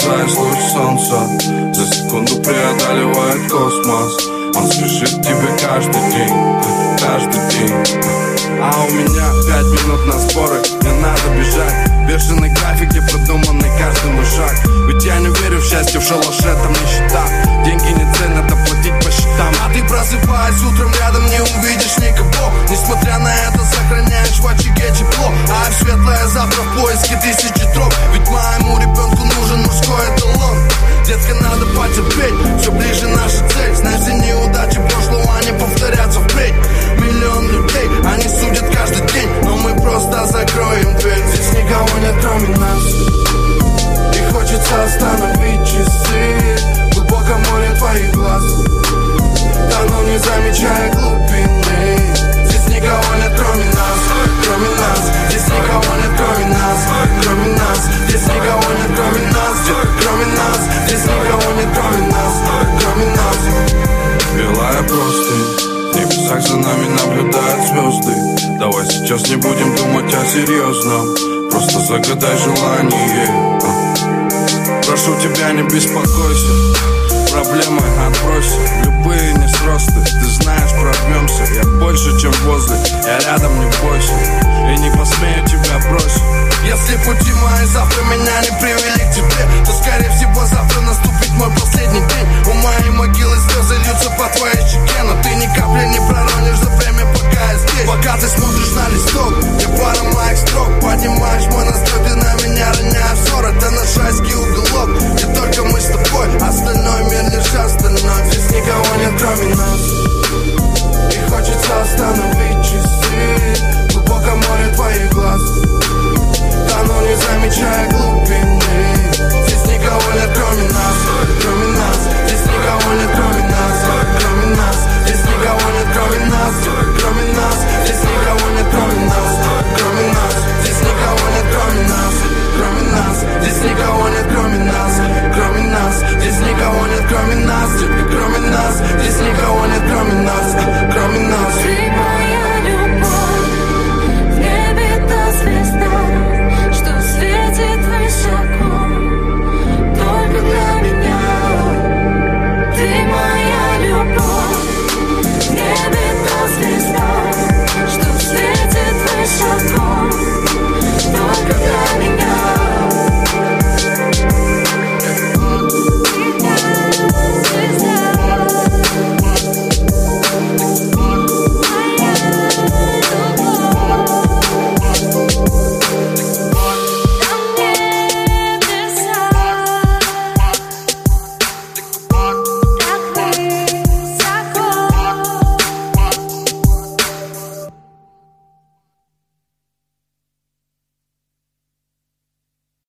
отражаясь луч солнца, за секунду преодолевает космос. Он спешит к тебе каждый день, каждый день. А у меня 5 минут на споры, мне надо бежать. Бешеный график, где продуманный каждый мой шаг. Ведь я не верю в счастье, в шалаше там нищета. Деньги не цель, надо платить по счетам. А ты просыпаясь утром, рядом не увидишь никого. Несмотря на это, сохраняешь в очаге тепло. А светлое завтра в поиске тысячи троп. Ведь моему ребенку нужен мужской эталон. Детка, надо потерпеть, все ближе наша цель. Знаешь, все неудачи прошлого не повторятся впредь. Миллион людей, они судят каждый день, но мы просто закроем дверь. Здесь никого нет, кроме нас. И хочется остановить часы в глубоком море твоих глаз. Тону, не замечая глубины. Здесь никого нет, кроме нас, кроме нас. Здесь никого нет, кроме нас, кроме нас. Здесь никого нет, кроме нас, кроме нас. Здесь никого нет, кроме нас, кроме нас. Белая простынь, в небесах за нами наблюдают звезды. Давай сейчас не будем думать о серьезном, просто загадай желание. Прошу тебя, не беспокойся, проблемы отбрось, любые несросты. Ты